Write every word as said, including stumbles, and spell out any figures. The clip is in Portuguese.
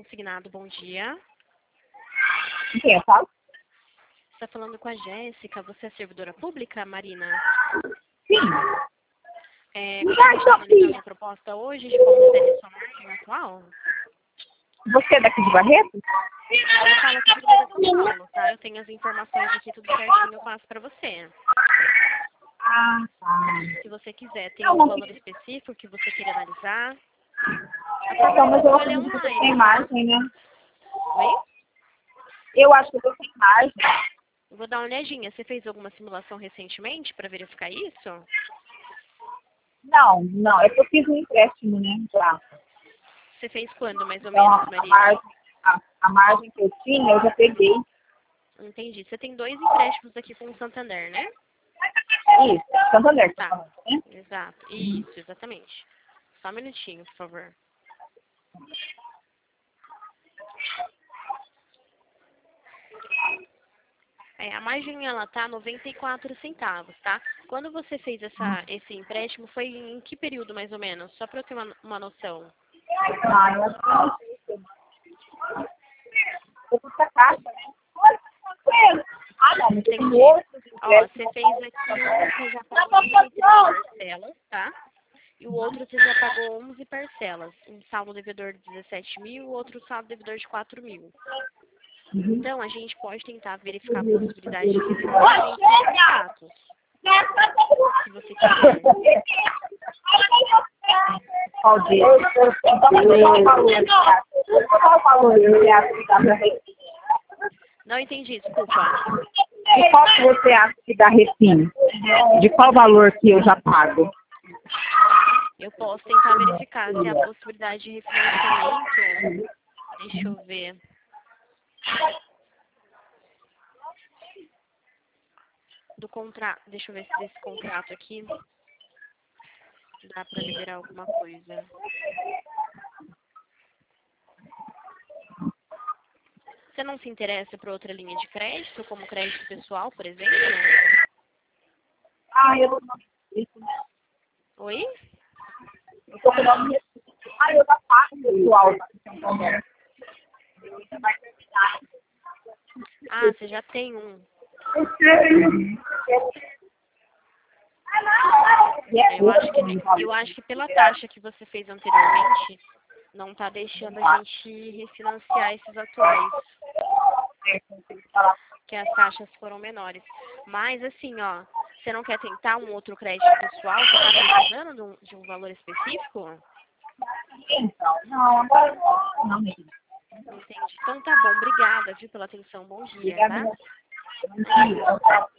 Consignado, bom dia. Quem eu falo? Você está falando com a Jéssica. Você é servidora pública, Marina? Sim. É, você está analisando a proposta hoje de como seria sua margem atual? Você é daqui de Barreto? Eu falo aqui de Ribeira São Paulo, tá? Eu tenho as informações aqui, tudo certinho, eu passo para você. Ah, tá. Se você quiser, tem Não, um não. valor específico que você queira analisar. Então, mas eu Olha, é acredito que eu tô sem online, tá? margem, né? Oi? Eu acho que eu tô sem margem. Eu vou dar uma olhadinha. Você fez alguma simulação recentemente para verificar isso? Não, não. É que eu fiz um empréstimo, né? Já. Você fez quando, mais ou Então, menos, a Marina? margem, a, a margem que eu tinha, eu já peguei. Entendi. Você tem dois empréstimos aqui com o Santander, né? Isso. Santander, tá Tá. falando, né? Exato. Isso, exatamente. Só um minutinho, por favor. É, a margem, ela tá noventa e quatro centavos, tá? Quando você fez essa, esse empréstimo, foi em que período, mais ou menos? Só para eu ter uma, uma noção. Ah, eu acho que eu não sei. Eu fui pra caixa, né? Olha, tranquilo. Ah, não, mas eu tenho Entendi. outros Ó, você empréstimos. fez aqui um, você já pagou trinta e três parcelas, tá? E o outro você já pagou onze parcelas. Um saldo devedor de dezessete mil, o outro saldo devedor de quatro mil. Então, a gente pode tentar verificar a possibilidade de refinanciamento dos contratos, se você quiser. Qual dia? Então, mas qual o valor? Qual o valor que você acha que dá pra refim? Não entendi, desculpa. De qual que você acha que dá refim? De qual valor que eu já pago? Eu posso tentar verificar se há possibilidade de refinanciamento. Deixa eu ver. Do contrato. Deixa eu ver se desse contrato aqui dá para liberar alguma coisa. Você não se interessa por outra linha de crédito, como crédito pessoal, por exemplo? Ah, eu não sei. Oi? Eu tô com o nome. Ah, eu já pago pessoal. Ah, você já tem um. É, Eu acho que, eu acho que pela taxa que você fez anteriormente, não está deixando a gente refinanciar esses atuais, que as taxas foram menores. Mas assim, ó, você não quer tentar um outro crédito pessoal? Você está precisando de um, de um valor específico? Então, não, agora não, não mesmo. Entendi. Então tá bom, obrigada, viu, pela atenção. Bom dia, Obrigada. tá? Bom dia.